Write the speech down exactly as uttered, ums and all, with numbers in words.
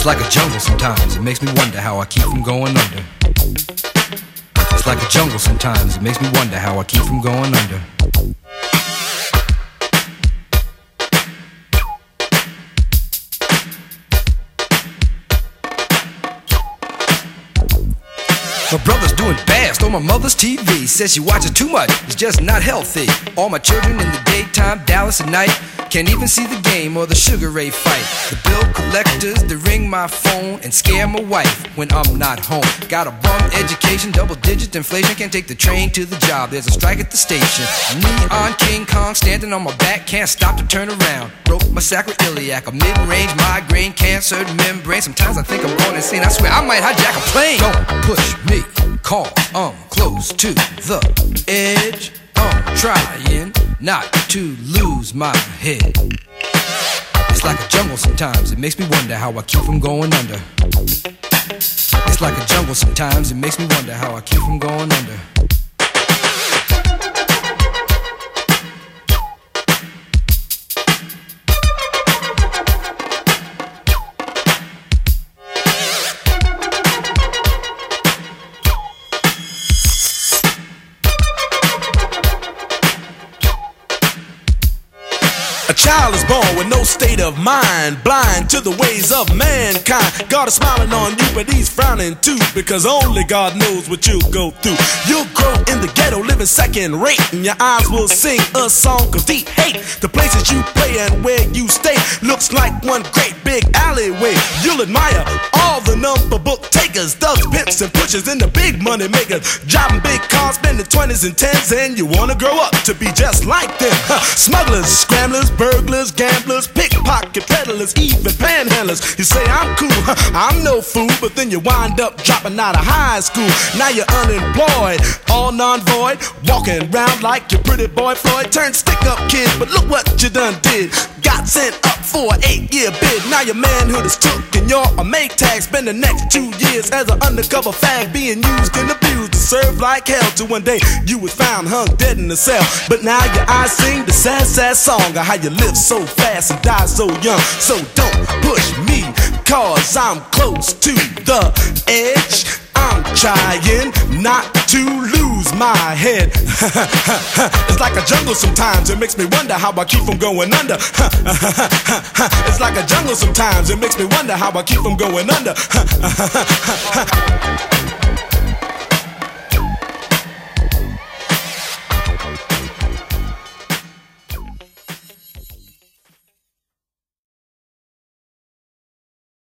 like a jungle sometimes, it makes me wonder how I keep from going under. It's like a jungle sometimes, it makes me wonder how I keep from going under. My brother's doing fast on my mother's T V. Says she watches too much, it's just not healthy. All my children in the daytime, Dallas at night. Can't even see the game or the Sugar Ray fight. The bill collectors, they ring my phone and scare my wife when I'm not home. Got a bum education, double digit inflation. Can't take the train to the job, there's a strike at the station. Neon King Kong standing on my back, can't stop to turn around. Broke my sacroiliac, a mid-range migraine, cancer membrane. Sometimes I think I'm going insane, I swear I might hijack a plane. Don't push me, cause I'm close to the edge. I'm trying not to lose my head. It's like a jungle sometimes, it makes me wonder how I keep from going under. It's like a jungle sometimes, it makes me wonder how I keep from going under. A child is born with no state of mind, blind to the ways of mankind. God is smiling on you, but he's frowning too, because only God knows what you'll go through. You'll grow in the ghetto, living second rate, and your eyes will sing a song of deep hate. The places you play and where you stay looks like one great big alleyway. You'll admire all the number book takers, thugs, pimps, and pushers, and the big money makers, driving big cars, spending twenties and tens, and you wanna grow up to be just like them. Huh. Smugglers, scramblers, burglars, gamblers, pickpocket peddlers, even panhandlers. You say I'm cool, huh, I'm no fool, but then you wind up dropping out of high school. Now you're unemployed, all non-void, walking around like your pretty boy Floyd. Turned stick-up kid, but look what you done did. Got sent up for an eight-year bid. Now your manhood is took and you're a make tag. Spend the next two years as an undercover fag, being used and abused to serve like hell. Till one day you was found hung dead in the cell. But now your eyes sing the sad, sad song of how you live so fast and die so young. So don't push me, cause I'm close to the edge. I'm trying not to lose my head. It's like a jungle sometimes, it makes me wonder how I keep from going under. It's like a jungle sometimes, it makes me wonder how I keep from going under.